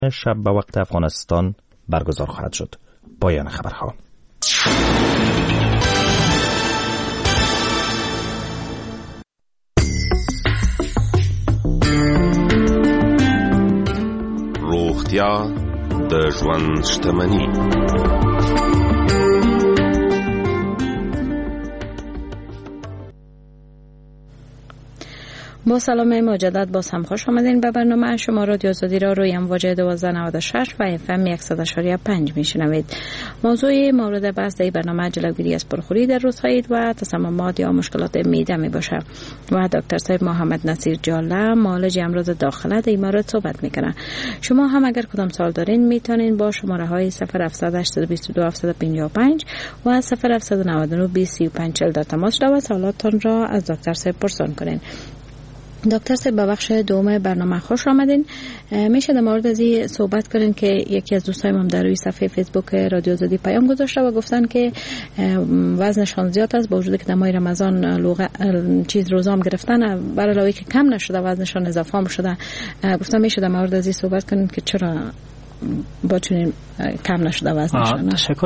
شب به وقت افغانستان برگزار خواهد شد. پایان خبرها. روغتیا د ژوند شتمني. با سلام مجدد باز هم خوش آمدین به برنامه شما رادیو آزادی را روی امواج 1296 و FM 100.5 میشنوید. موضوع مورد بحث در برنامه جلوگیری از پرخوری در روزهای و تصممات یا مشکلات معده می باشه و دکتر صاحب محمد نصیر جاله معالج امراض داخله در امارات صحبت میکنه. شما هم اگر کدام سوال دارین میتونین با شماره های 0722 755 و 0799 2035 در تماس شد و سوالاتتان را از دکتر صاحب پرسان کنین. دکتر صاحب به بخش دوم برنامه خوش آمدین. میشه در مورد از این صحبت کنین که یکی از دوستایم هم در روی صفحه فیسبوک رادیو آزادی پیام گذاشته و گفتن که وزنشان زیاد است با وجودی که در ماه رمضان روزام گرفتن، برای علاوه که کم نشده وزنشان اضافه هم شده. گفتم میشه در مورد از این صحبت کنین که چرا با چنین کم نشده وزنشان. تشکر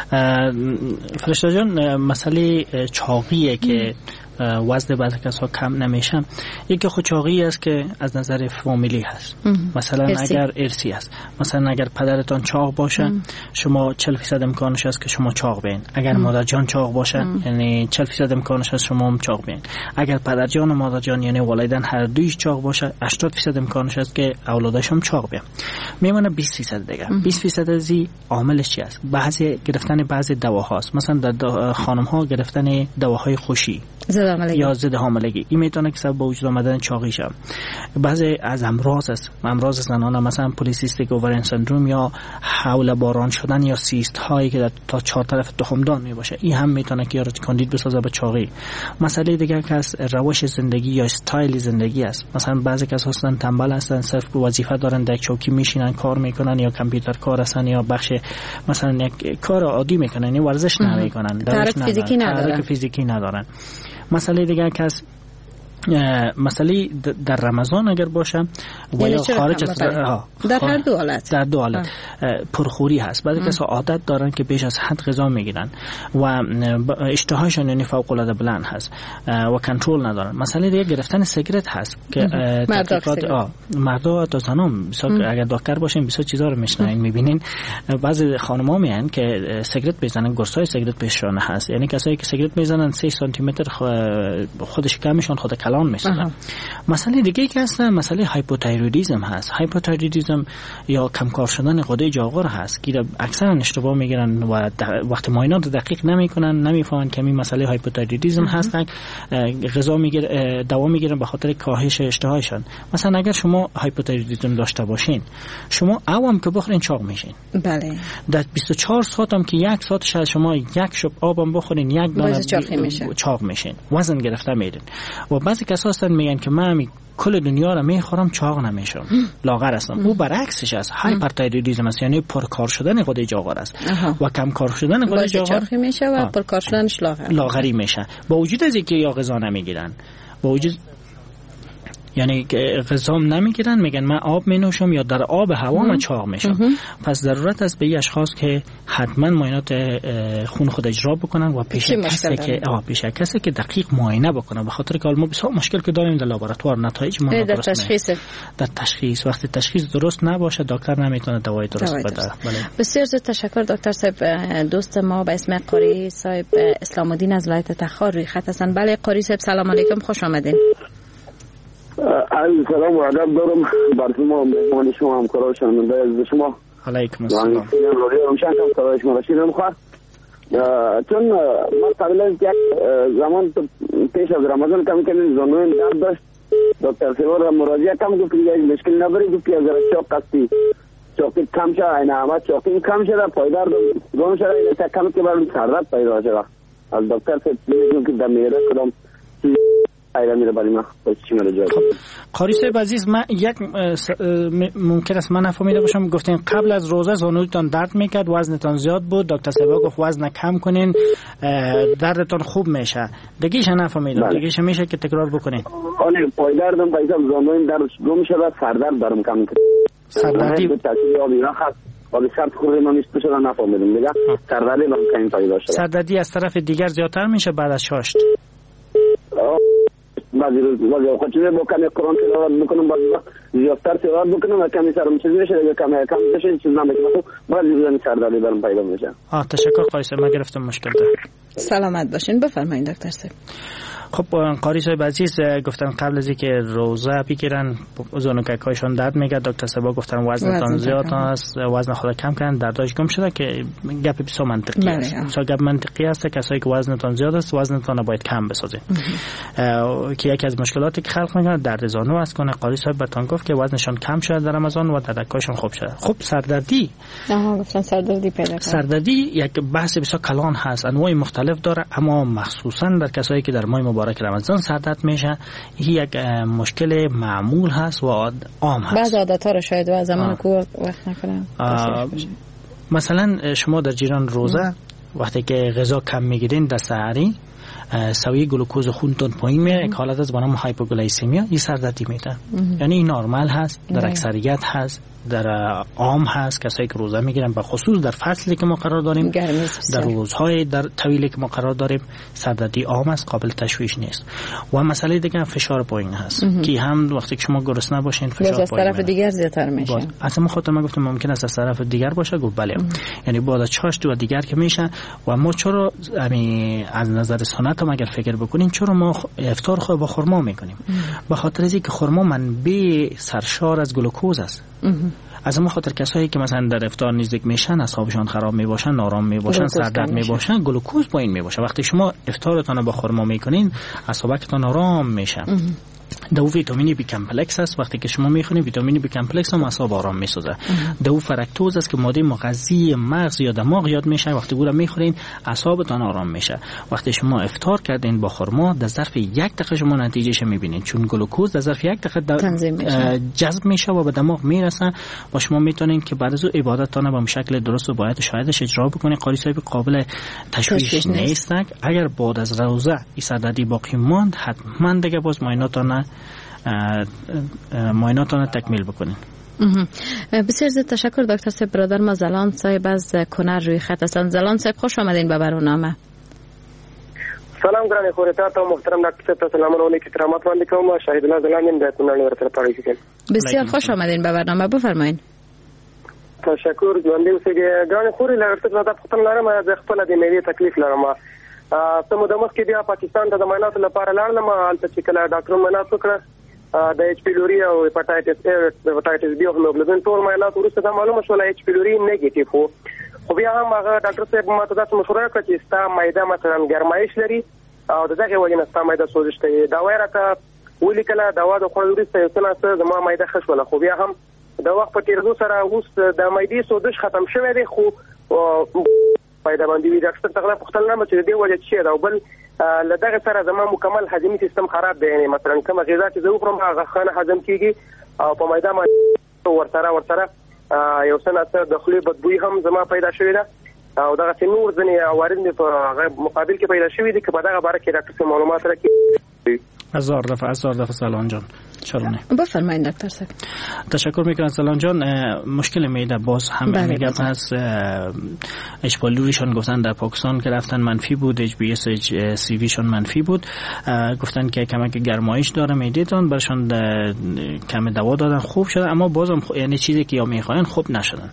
فرشته جان. مسئله چاقیه که وزن بعضی کسا کم نمیشه. یکی خود چاقی است که از نظر فامیلی هست. مثلا اگر ارثی است، مثلا اگر پدرتان چاق باشه شما 40% امکانش است که شما چاق بین. اگر مادر جان چاق باشه یعنی 40% امکانش است شما هم چاق بین. اگر پدر جان و مادر جان یعنی والدین هر دویش چاق باشه 80% امکانش است که اولادش هم چاق بین. میمونه 20% دیگه. 20% از عاملش چی است؟ بعضی گرفتن بعضی دواهاست. مثلا در خانم ها گرفتن دواهای خوشی یا ضد حاملگی، این میتونه که سبب وجود آمدن چاقی شه. بعضی از امراض است، امراض زنانه مثلا پلیسیستیک اوورین سندروم یا حول باران شدن یا سیست هایی که تا 4 طرف تخمدان می باشه، این هم میتونه که یارو کاندید بسازه به چاقی. مسئله دیگه که از روش زندگی یا استایل زندگی است. مثلا بعضی کس هستن تنبل هستن، صرف وظیفه دارن در چوکی میشینن کار میکنن یا کامپیوتر کار هستن یا بخش مثلا یک کار عادی میکنن، یعنی ورزش نمیکنن، تحرک فیزیکی ندارن. مسئله دیگه که از مسئله در رمضان اگر باشه و یا خارج از در هر دو حالت پرخوری هست. بعضی کسا عادت دارن که بیش از حد غذا میگیرن و اشتهاشون یعنی فوق العاده بلند هست و کنترل ندارن. مسئله دیگه گرفتن سیگرت هست که مردا تا زنان اگر دکتر باشین بسیار چیزا رو میشنین میبینین. بعضی خانم‌ها میان که سیگرت بزنن، قرصای سیگرت پیششون هست، یعنی کسایی که سیگرت میزنن 3 سانتی متر خودش کمشون خود کلان میشن. مسئله دیگه که هست مسئله هایپوتایرویدیسم هست. هایپوتایرویدیسم یا کمکار شدن غده جاغور هست که اکثرا اشتباه میگیرن و وقت معاینات دقیق نمیکنن، نمیفهمن که این مسئله هایپوتایرویدیسم هست. غذا میگیرن، دوا میگیرن به خاطر کاهش اشتهایشون. مثلا اگر شما هایپوتایرویدیسم داشته باشین شما اوام که بخورین چاق میشین. بله. در 24 ساعت هم که 1 ساعت شاید شما 1 شب آبم بخورین 1 دانه چاق میشین، وزن گرفته میرین. و بعضی کسا هستن میگن که من کل دنیا رو میخورم چاق نمیشم، لاغر هستم. او برعکسش است، هایپرتایرویدیسم است، یعنی پرکار شدن غده جاغور است و کم کار شدن غده جاغور میشه و پرکار شدنش لاغری میشه. با وجود از اینکه یا غذا نمیگیرن، با وجود یعنی غذا نمیگیرن، میگن من آب مینوشم یا در آب هوا من چاق میشم. پس ضرورت است به این اشخاص که حتما معاینات خون خود اجرا بکنن و پیش کسی که دقیق معاینه بکنن، به خاطر که ما بسیار مشکل که داریم در لابراتوار نتایج ما در تشخیص وقتی تشخیص درست نباشه دکتر نمیتونه دوای درست بده. بسیار زیاد تشکر دکتر صاحب. دوست ما به اسم قاری صاحب اسلام الدین از ولایت تخار روی خط هستن. بله قاری صاحب سلام علیکم، خوش آمدین. علیکم سلام و ادب دارم بر شما مهمان شما همکارا شنونده از شما. علیکم السلام. روشن کم صدایش ما رسید نمیخواد چون ما قبل از یک زمان پیش از رمضان کم زانویم درد داشت. دکتر سیوار مراجعه کم گفت که مشکل نبری، گفت که اگر چاق هستی چاقی کم شد، این همه چاقی کم شده، پایدار گم شده، این کم که برای سردرد پیدا شده. از دکتر سیوار که در میره کدام قاری صاحب عزیز، من یک ممکن است من نفهمیده باشم، گفتین قبل از روزه زانویتان درد میکرد، وزنتان زیاد بود، دکتر صاحب گفت وزن کم کنین دردتان خوب میشه. دیگه‌اش نفهمیدم، دیگه‌اش میشه که تکرار بکنین؟ آره پای دردم پیدا زانویم درد گم شده، سردرد دارم کم کرد. سردردی تاثیر آبی خاص آبی سرد خوردیم ما میست شده نفهمیدیم دیگه سردردی کم پیدا شده. سردردی از طرف دیگر زیادتر میشه بعد از شاشت. بعضی اوقات چیزی با کمی قرآن تلاوت میکنم، بعضی وقت زیادتر تلاوت میکنم و کمی سرم چیزی میشه دیگه کم بشه چیز نمیکنم، بعضی وقت سردردی برام پیدا میشه. تشکر قاری صاحب، ما گرفتم مشکل داره. سلامت باشین. بفرمایید دکتر صاحب. خب قاری صاحب عزیز گفتن قبل از اینکه روزه بگیرن زانوکک‌هایشون درد میگه. دکتر صاحب گفتن وزنتون زیاد است، وزن خود کم کردن، درداش گم شده که گپ بسیار منطقی است. بسیار گپ منطقی است. کسایی که وزنتون زیاد است وزنتون رو باید کم بسازید. که یکی از مشکلاتی که خلق میکنه درد زانو است. کنه قاری صاحب براتون گفت که وزنشون کم شده در رمضان و دردکاشون خوب شده. خب سردردی گفتن سردردی پیدا کنه. سردردی یک بحث بسیار کلان هست، انواع مختلف داره، اما مخصوصا در کسایی که در ماه مبارک رمضان سردرد میشه یک مشکل معمول هست و عام هست. بعض عادت‌ها رو شاید و زمان کو وقت نکنن. مثلا شما در جریان روزه وقتی که غذا کم میگیرین در سحری سویه گلوکوز خونتون پایین میره، یک حالت از به نام هایپوگلایسمیا، این سردردی میده. یعنی این نرمال هست، در اکثریت هست، در عام هست. کسایی که روزه میگیرن به خصوص در فصلی که ما قرار داریم، در روزهای در طویلی که ما قرار داریم، سردردی عام است، قابل تشویش نیست. و مسئله دیگه فشار پایین هست که هم وقتی که شما گرسنه باشین فشار از طرف دیگر زیادتر میشه. اصلا خودم گفتم ممکن است از طرف دیگر باشه. گفت بله. یعنی بعد از چاشت و دیگر که میشه. و ما چرا از نظر سنت هم اگر فکر بکنیم چرا ما افطار خود با خرما میکنیم؟ به خاطر اینکه خرما منبع سرشار از گلوکوز است. از اون خاطر کسایی که مثلا در افطار نزدیک میشن، اعصابشون خراب میباشن، نارام میباشن، سردرد میباشن، گلوکوز پایین میباشه. وقتی شما افطارتون رو با خرما میکنین اعصابتون آرام میشه. دو ویتامین بی کمپلکس است. وقتی که شما میخونید ویتامین بی کمپلکس هم اعصاب آرام میسازه. دو فرکتوز است که ماده مغذی مغز یا دماغ یاد میشه. وقتی گورا میخورین اعصابتون آرام میشه. وقتی شما افطار کردین با خرما در ظرف 1 دقیقه شما نتیجهش میبینین، چون گلوکوز در ظرف 1 دقیقه جذب میشه و به دماغ میرسه و شما میتونین که بعد از اون عبادتتون به شکل درست و باید شاهدش اجرا بکنین. قاری صاحب قابل تشویش نیست. اگر بعد از روزه این سردردی باقی ماند حتما دیگه باز معایناتون تکمیل بکنین. بسیار زیاد تشکر دکتر صاحب. برادر ما زلان صاحب از کنر روی خط هستند. زلان صاحب خوش آمدین به برنامه. سلام گرانی خورتات و محترم دکتر صاحب، سلام علیکم کرامت باندې کوم. شاهد الله زلان د کنر ورته پاره کیږي. بسیار خوش آمدین به برنامه. بفرمایید. تشکر ژوندې اوسئ. ګرانی خوري لرته دا پختن لرم از خپل د میوې تکلیف لرم. ته د مخ کې بیا پاکستان ته د معایناتو لپاره لاړم. هلته چې کله ډاکټر معاینات وکړه د ایچ پیلوري او هپاتایټس A د هپاتایټس B او هیموګلوبین ټول معاینات وروسته دا معلومه شوه ایچ پیلوري نیگیټیو وو. خو بیا هم هغه ډاکټر صاحب ماته داسې مشوره وکړه چې ستا معده مثلا ګرمایش لري او د دغې وجې نه ستا معده سوزش کوي. دوا یې راته ولیکله. دوا د خوړلو وروسته یو څه ناڅه زما معده ښه شوله. خو بیا هم د وخت په تېرېدو سره اوس د معدې سوزش ختم شوی دی، خو پیدا باندې وی ډاکټر څنګه پختل نه چې دی وجه چې دا بل لدغه سره زما مکمل هضمي سیستم خراب دی. یعنی مثلا کوم غذا چې زه خورم هغه خانه هضم کیږي او په معده باندې ورسره یو څه ناڅه د خولې بدبوی هم زما پیدا شوې ده او دغه نور ځنې عوارض په مقابل کې پیدا شوې دي که په دغه باره کې ډاکټر معلومات راکړي. هزار دفعه سلام جان. چرا نه؟ بفرمایید دکتر صاحب. تشکر میکنم سلام جان. مشکل معده باز هم میگم هست. اچ پایلوریشون گفتن در پاکستان که رفتن منفی بود، اچ بی اس اچ سی وی شون منفی بود. گفتن که کمک گرمایش داره معدهتون، برشون کم دوا دادن خوب شده، اما بازم یعنی چیزی که یا میخواین خوب نشدن.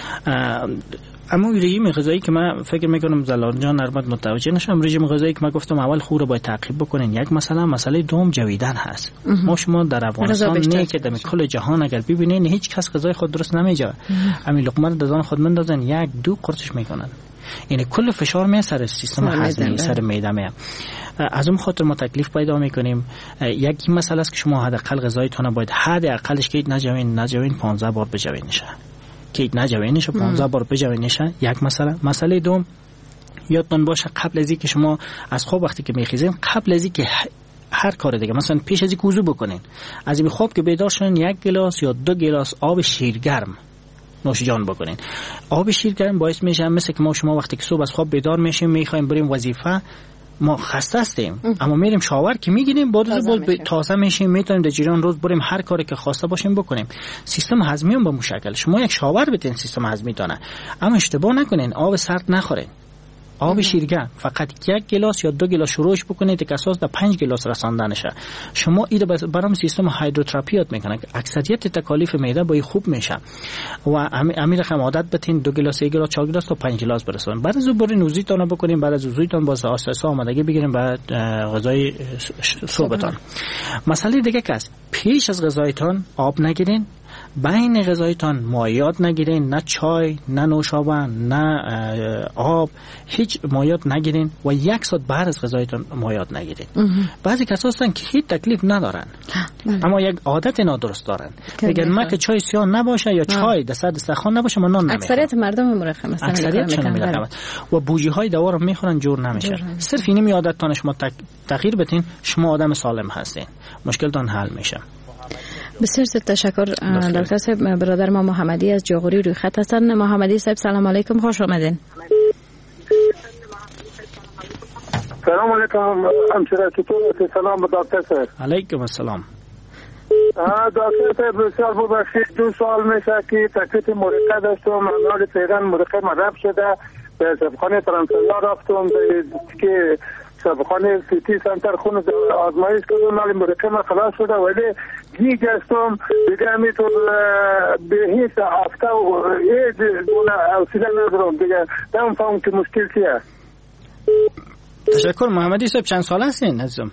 اما رژیم غذایی که من فکر میکنم زلان جان البته متوجه نشم، رژیم غذایی که من گفتم اول خوب رو باید تعقیب بکنین. یک مسئله دوم جویدن هست. ما شما در افغانستان نه که در کل جهان اگر ببینین هیچ کس غذای خود درست نمیجوه. همین لقمه دزان خود مندازن 1-2 قرصش میکنن. یعنی کل فشار می سر سیستم هضمی، سر معده می. از اون خاطر ما تکلیف پیدا میکنیم. یک مسئله است که شما حداقل غذایتون باید حداقلش که نجوین 15 بار بجوینشه. که نجوینش 15 بار بجوینشه. یک مسئله دوم یادتون باشه قبل از اینکه شما از خواب وقتی که میخیزین، قبل از اینکه هر کار دیگه مثلا پیش از اینکه وضو بکنین، از این خواب که بیدار شدین 1 گلاس یا 2 گلاس آب شیرگرم نوش جان بکنین. آب شیرگرم باعث میشه مثل که ما شما وقتی که صبح از خواب بیدار میشیم میخوایم بریم وظیفه، ما خسته هستیم اما میریم شاور که میگیریم بعد از تازه میشیم، میتونیم در جریان روز بریم هر کاری که خواسته باشیم بکنیم. سیستم هضمی هم به مشکل. شما یک شاور بدین سیستم هضمی تونه، اما اشتباه نکنین آب سرد نخورین. آب شیرگه فقط 1 گلاس یا 2 گلاس شروعش بکنید که اساس به 5 گلاس رساندن شه. شما ایده برام سیستم هایدروتراپی یاد میکنه که اکثریت تکالیف معده با خوب میشه و امیر رقم عادت بتین 2 گلاس 1 گلاس 4 گلاس تا 5 گلاس برسونید. بعد از اون برین وضویتون بکنین، بعد از وضویتون باز آساسا آمادگی بگیرین بعد غذای صبحتون. مسئله دیگه که است پیش از غذایتون آب نگیرین، بین غذایتان مایعات نگیرین، نه چای نه نوشابه نه آب، هیچ مایعات نگیرین و 1 ساعت بعد از غذایتان مایعات نگیرین. بعضی کسا هستن که هیچ تکلیف ندارن اما یک عادت نادرست دارن، میگن ما که چای سیاه نباشه یا چای در سر دسترخوان نباشه من نان نمیخورم. اکثریت مردم مرخم هستن، اکثریتشون میرخم و بوجی های دوار میخورن جور نمیشه. صرف اینم عادتتان شما تغییر بدین، شما آدم سالم هستین، مشکلتان حل میشه. بسیار تشکر دکتر صاحب. برادر ما محمدی از جاغوری روی خط هستن. محمدی صاحب سلام علیکم، خوش آمدین. سلام علیکم همسر چطور؟ سلام به دکتر صاحب. علیکم السلام. دکتر صاحب بسیار ببخشید 2 سال میشه که تکلیف مرقه داشتم، عمل پیران مرقه مرب شده، به شفاخانه فرانسویا رفتم که شفاخانه سیتی سنتر خون آزمایش کردم، ولی مرقه ما خلاص شده ولی گیج هستم دیگه، همینطور به هیچ هفته و هیچ گونه حوصله ندارم دیگه، نمیفهمم که مشکل چیه. تشکر. محمدی صاحب چند ساله هستین عزیزم؟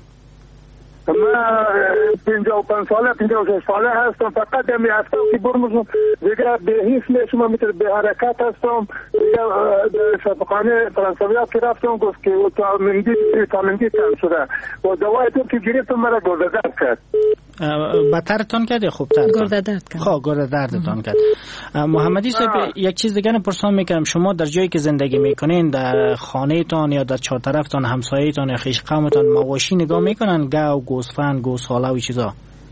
من 55 ساله 56 ساله هستم، فقط همین هفته که برمزم دیگه به هیچ میشم، میتونم به حرکت هستم دیگه. شفاخانه فرانسویا که رفتم گفت که ویتامین دی کم شده و دوای تو که گرفتم مرا گرده درد کرد. بدترتان کرد یا خوبتر؟ گرده درد کرد. خب گرده دردتان کرد. محمدی صاحب یک چیز دیگه نپرسان میکنم، شما در جایی که زندگی میکنین در خانه تان یا در چهارطرفتان همسایه تان یا خویش قومتان مواشی نگاه میکنن، گاو، گوسفند، گوساله و چیزا؟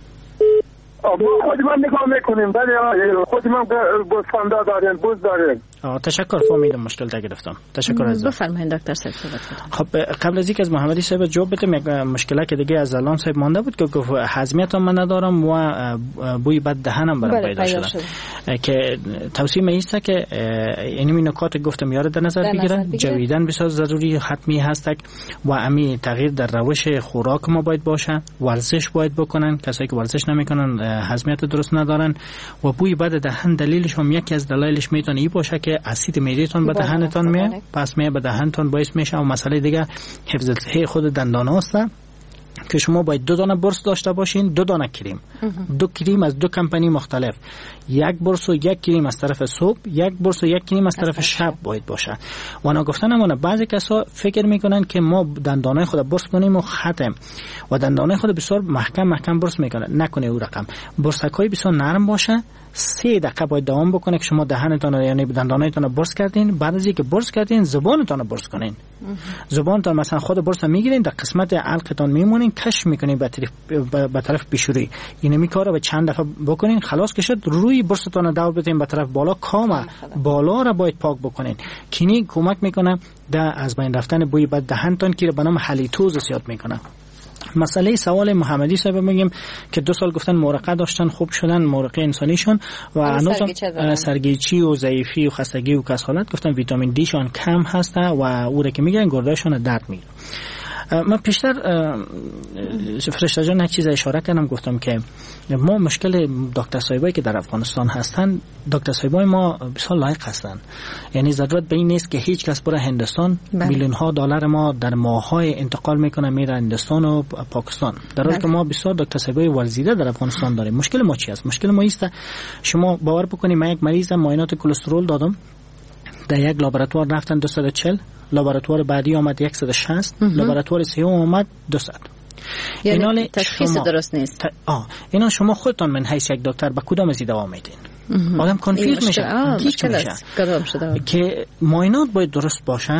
خود من نگاه میکنیم، ولی خود من گوسفندا داریم، بوز داریم. تشکر. فهمیدم مشکل تا گرفتم. تشکر عزیزم. بفرمایید دکتر صاحب صحبت کنید. خب قبل از اینکه از محمدی صاحب جواب بدم یک مشکلی که دیگه از زلان صاحب مانده بود که گفت هضمیت من ندارم و بوی بد دهنم برام پیدا شده که توصیه میسته که اینمی نکات گفتم یاد در نظر بگیرن. جویدن بسیار ضروری حتمی هست و امی تغییر در روش خوراک ما باید باشه، ورزش باید بکنن، کسایی که ورزش نمیکنن هضمیت درست ندارن و بوی بد دهن دلیلش هم یکی از دلایلش میتونه این باشه که اسید معدهتون به دهنتون میاد، پس میاد به دهنتون باعث میشه. و مسئله دیگه حفظ صحت خود دندان هست که شما باید 2 دانه برس داشته باشین، 2 دانه کریم، 2 کریم از 2 کمپانی مختلف، 1 برس و 1 کریم از طرف صبح، 1 برس و 1 کریم از طرف شب باید باشه. و انا گفتنمونه بعضی کسا فکر میکنن که ما دندانای خود برس کنیم و ختم و دندانای خود بسیار محکم برس میکنن. نکنه او رقم. برسکای بسیار نرم باشه، 3 دقیقه باید دوام بکنه که شما دهنتون یعنی دندانایتون برس کردین. بعد از اینکه برس کردین زبانتون برس کنین. زبانتون مثلا خود برس میگیرین در قسمت حلقتون میمونین، کش میکنین به طرف پیشروی. اینو میکاره به چند دفعه بکنین، خلاص که شد روی برستون دور بدین به طرف بالا، کام بالا را باید پاک بکنین. کینی کمک میکنه در از بین رفتن بوی بد دهنتون که به نام هالیتوز زیاد میکنه. مسئله سوال محمدی صاحب میگیم که 2 سال گفتن مرقه داشتن، خوب شدن مرقه انسانیشون و هنوزم سرگیچی و ضعیفی و خستگی و کسالت گفتن ویتامین دی شون کم هسته و او را که میگن گردهشون درد میگیره. من پیشتر فرشته جان یک چیز اشاره کردم، گفتم که ما مشکل دکتر صاحبایی که در افغانستان هستن، دکتر صاحبای ما بسیار لایق هستن، یعنی ضرورت به این نیست که هیچ کس بره هندوستان. میلیون ها دلار ما در ماه‌های انتقال میکنه میره هندوستان و پاکستان، در حالی که ما بسیار دکتر صاحبای ورزیده در افغانستان داریم. مشکل ما چی است؟ مشکل ما است شما باور بکنید من یک مریضم معاینات کلسترول دادم، در یک لابراتوار رفتن 240، لابراتوار بعدی آمد 160، لابراتوار سوم آمد 200. یعنی تشخیص درست نیست. اینا شما خودتان من حیث یک دکتر به کدام از دوا میدین؟ آدم کانفیوز میشه. مشکل است. که معاینات باید درست باشه،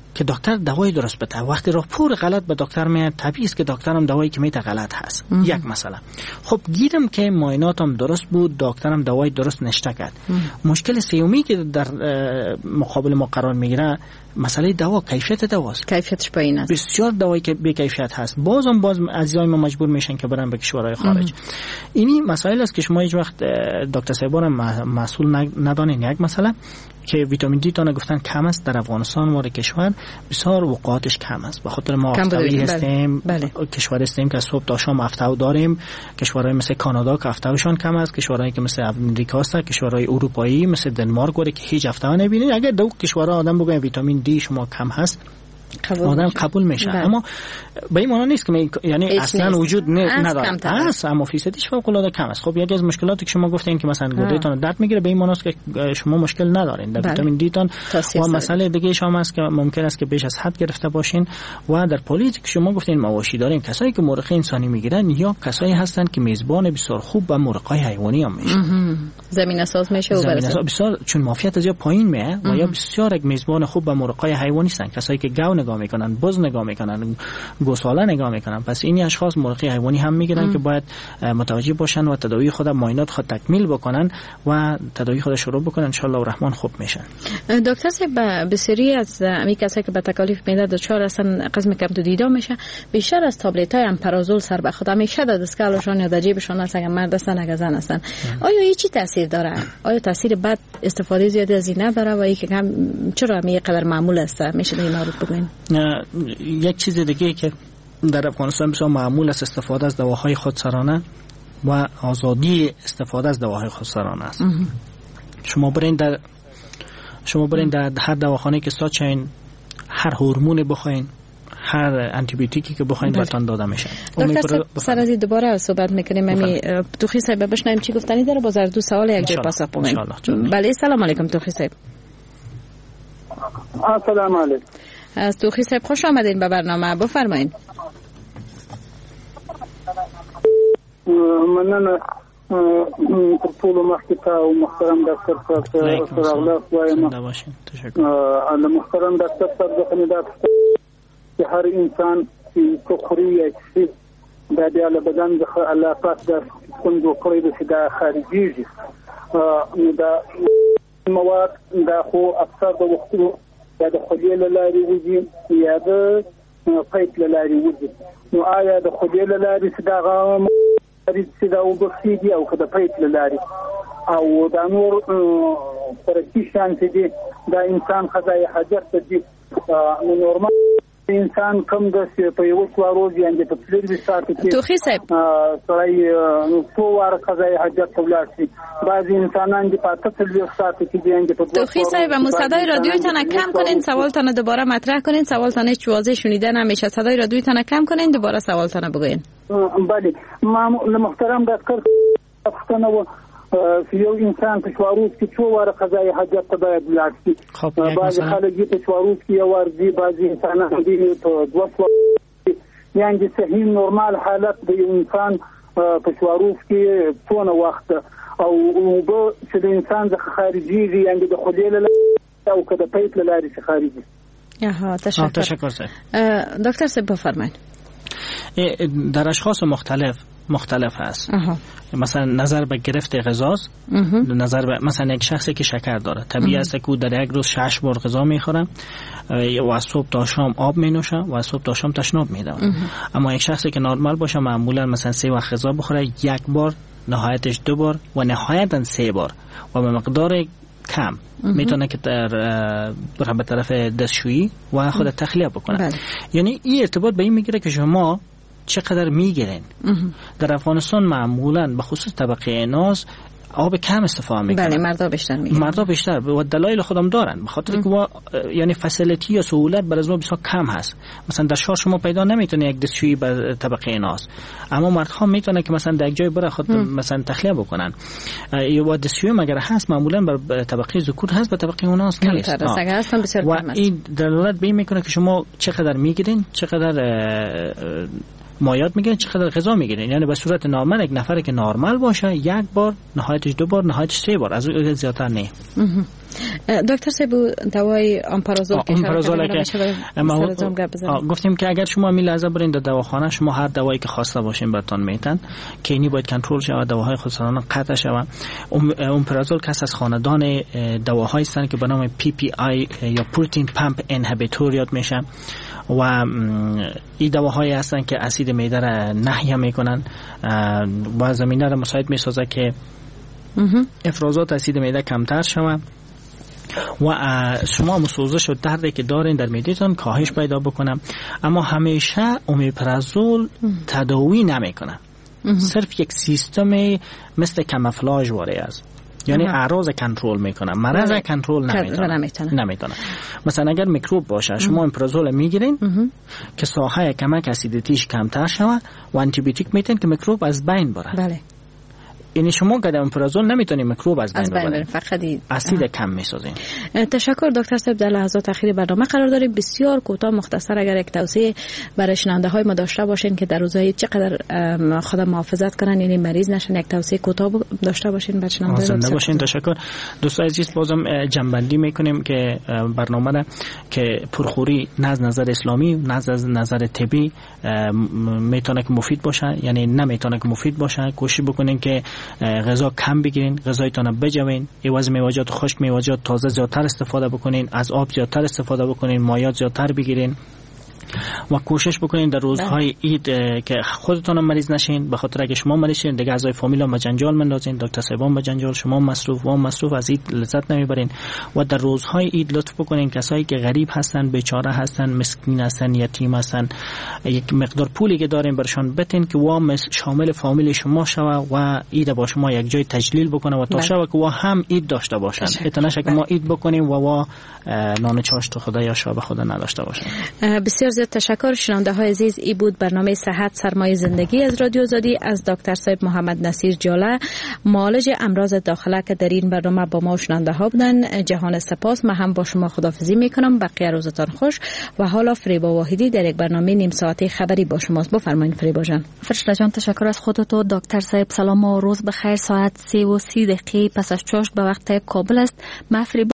که دکتر دوای درست بده. وقتی راپور غلط به دکتر میاد، طبیعی است که دکترم دوایی که میده غلط هست. یک مسئله. خب گیرم که معایناتم درست بود، دکترم دوای درست نشته کرد. مشکل سومی که در مقابل ما قرار میگیره مسئله دوا، کیفیت دواست. کیفیتش پایین است. بسیار دوایی که بی کیفیت هست. باز عزیزای ما مجبور میشن که برن به کشورهای خارج. اینی مسائل است که شما هیچ وقت دکتر صاحبان مسئول ندانین. یک مسئله که ویتامین دی تونه گفتن کم است در افغانستان ما کشور، بسیار وقعاتش کم است. به خاطر ما هفته‌ای هستیم، کشور هستیم که صبح تا شام هفته داریم. کشورهای مثل کانادا که هفتهشون کم است، کشورهایی که مثل امریکا است، کشورهای اروپایی مثل دنمارک وره که هیچ هفته نبینید. اگر دو کشورها آدم بگه ویتامین دی شما کم هست، آدم قبول میشه. اما به این معنی نیست که یعنی اصلا وجود نداره. است اما فیصدیش فوق العاده کم است. خب یکی از مشکلاتی که شما گفتین که مثلا گردهتون درد میگیره، به این معنی است که شما مشکل ندارین در ویتامین دی تون. و مسئله دیگه شما است که ممکن است که بیش از حد گرفته باشین. و در پلیس که شما گفتین مواشی دارین، کسایی که مرغ انسانی میگیرن یا کسایی هستن که میزبان بسیار خوب و مرغای حیوانی هم میشن. زمینه ساز میشه و بسیار چون مافیات از پایین میه و یا بسیار یک میزبان خوب و مرغای حیوانی هستن، کسایی که گاو نگاه میکنن، بز نگاه میکنن، گوساله نگاه میکنن. پس این اشخاص مرغ حیوانی هم میگیرن که باید متوجه باشن و تداوی خود معاینات خود تکمیل بکنن و تداوی خود شروع بکنن. ان شاء الله الرحمن خوب میشن. دکتر صاحب، بسیاری از امی کسایی که به تکالیف میده دچار هستن قزم کبد دیده میشه، بیشتر از تابلت های امپرازول سر به خود همیشه در دستگاهشون یا در جیبشون هست، اگر مرد هستن اگر زن هستن. آیا این چی تاثیر داره؟ آیا تاثیر بد استفاده زیادی از این نداره و اینکه چرا می قدر معمول است؟ میشه اینا رو بگوین؟ یک چیز دیگه که در افغانستان بسیار معمول است استفاده از دواهای خودسرانه و آزادی استفاده از دواهای خودسرانه است. شما برین در هر دواخانه که ساچین، هر هورمون بخواین، هر آنتی بیوتیکی که بخواین براتون داده میشه. دکتر سر از دوباره صحبت میکنیم. امی توخی صاحب بشنویم چی گفتنی داره، باز دو سوال یک جای پاسخ بدیم. بله، سلام علیکم توخی صاحب. سلام علیکم. از توخی صاحب خوش آمدین به برنامه، بفرمایید. مننه ټول مخکته او محترم ډاکټر صاحب سره اغلاق وایم. محترم ډاکټر صاحب د خدمت چې هر انسان چې خوري یا چې د بیا له بدن د الله پاک د کوم دوکړې د سیده خارجيږي نو دا مواد دا خو اکثر د وختونو یا د خلیې له لارې وځي یا د پایپ له لارې وځي. نو آیا د خلیې له لارې سیده سیده وبخیږي او که د پایپ له لارې او دا نور پرتی شانتي دي دا انسان قضایي حاجت ته دي. نو نورمال انسان کم د په یو څو ورځې باندې په تلوي ساتي کې توخی صاحب سړی نو څو واره قضایي حاجت ته ولاړ شي. بعضی انسانان د پاتې تلوي ساتي کې باندې په توخی صاحب مصدای رادیوتون کم کنین، سوالتون دوباره مطرح کنین، سوالتون هیچ واضح شنیده نمیشه. صدای رادیوتون کم کنین، دوباره سوالتون بگوین. بله، ما محترم دکتر پښتنه و یو انسان په شواروز کې څو واره قضایي حاجت ته باید ولاړ شي. بعضې خلک یې په شواروز کې یو وار دي، بعضې انسانان دي په دوه سوه. یعنې صحیح نورمال حالت د یو انسان په شواروز کې څونه وخت او اوبه چې د انسان څخه خارجېږي یعنې د خولې له لارې او که د پیپ له لارې چې خارجي. تشکر صاحب. دکتر صاحب بفرمایید. در اشخاص مختلف هست. مثلا نظر به گرفت غذاست، نظر به مثلا یک شخصی که شکر داره طبیعی است که در یک روز 6 بار غذا میخوره و از صبح تا شام آب مینوشه و از صبح تا شام تشناب میده. اما یک شخصی که نرمال باشه معمولا مثلا 3 وقت غذا بخوره، 1 بار، نهایتش 2 بار و نهایتا 3 بار و به مقدار کم میتونه که بره به طرف دستشویی و خود تخلیه بکنه. یعنی این ارتباط به این میگیره که شما چقدر میگیرین. در افغانستان معمولا به خصوص طبقه ناز آب کم استفاده میکنن. بله، مردا بیشتر و دلایل خودم دارن، بخاطر که یعنی فسیلیتی یا سهولت برای ما بسیار کم هست. مثلا در شهر شما پیدا نمیتونه یک دستشویی بر طبقه ناز، اما مردها میتونه که مثلا در یک جای برای خود مثلا تخلیه بکنن. یا دستشویی مگر هست معمولا بر طبقه ذکور هست، به طبقه اوناس نیست. و این دلالت به این میکنه که شما چقدر میگیرین، چقدر مایات میگیرین، چقدر غذا میگیرین. یعنی به صورت نرمال یک نفر که نرمال باشه 1 بار، نهایتش 2 بار، نهایتش 3 بار، از اون زیادتر نه. دکتر صاحب دوای آمپرازول که گفتیم که اگر شما می لحظه برین در دواخانه، شما هر دوایی که خواسته باشین براتون میتن که اینی باید کنترل شود، دواهای خودسرانه قطع شود. آمپرازول کس از خاندان دواهایی هستند که به نام PPI یا پروتئین پمپ اینهیبیتور یاد میشه و این دواهایی هستند که اسید معده را نحیه میکنن و زمینه را مساعد میسازه که افرازات اسید معده کمتر شود و شما سوزش و دردی که دارین در معدهتون کاهش پیدا بکنه. اما همیشه اومیپرازول تداوی نمیکنه، صرف یک سیستم مثل کامافلاژ واره است، یعنی اعراض کنترل میکنه، مرض کنترل نمیتونه. مثلا اگر میکروب باشه شما امپرازول میگیرین که ساحه کمک اسیدیتیش کمتر شود و آنتی بیوتیک میتین که میکروب از بین بره. بله. یعنی شما که امپرازول نمیتونی میکروب از بین ببرین، فقط اسید کم میسازین. تشکر دکتر صاحب. در لحظات اخیر برنامه قرار داریم. بسیار کوتاه مختصر اگر یک توصیه برای شنونده های ما داشته باشین که در روزهای چقدر خود محافظت کنن، یعنی مریض نشن، یک توصیه کوتاه داشته باشین برای شنونده باشین. تشکر دوستان عزیز. بازم جنبندی میکنیم که برنامه را که پرخوری نه از نظر اسلامی نه از نظر طبی میتونه که مفید باشه، یعنی نمیتونه که مفید باشه. کوشش بکنین که غذا کم بگیرین، غذایتون بجوین، عوض میوه‌جات خشک میوه‌جات تازه زیادتر استفاده بکنین، از آب زیادتر استفاده بکنین، مایعات زیادتر بگیرین و کوشش بکنین در روزهای عید که خودتون مریض نشین، به خاطر اگه شما مریض شین دیگه اعضای فامیل هم به جنجال مندازین، دکتر صاحبان به جنجال، شما مصروف و مصروف، از عید لذت نمیبرین. و در روزهای عید لطف بکنین کسایی که غریب هستن، بیچاره هستن، مسکین هستن، یتیم هستن، یک مقدار پولی که دارین برشان بتین که وام شامل فامیل شما شوه و عید با شما یک جای تجلیل بکنه و تا شب که وا هم عید داشته باشن، اتناشه که ما عید بکنیم و نان چاشت خدا یا شب خدا نداشته باشن. بسیار زیاد تشکر. شنونده های عزیز، ای بود برنامه صحت سرمایه زندگی از رادیو آزادی از دکتر صاحب محمد نصیر جاله، معالج امراض داخله که در این برنامه با ما شنونده ها بودن. جهان سپاس. من هم با شما خداحافظی میکنم. بقیه روزتان خوش. و حالا فریبا واحدی در یک برنامه نیم ساعته خبری با شماست. بفرمایید فریبا جان. فرشته جان تشکر از خودت و دکتر صاحب. سلام و روز بخیر. ساعت 3:30 پس از چاشت به وقت کابل است. من فریبا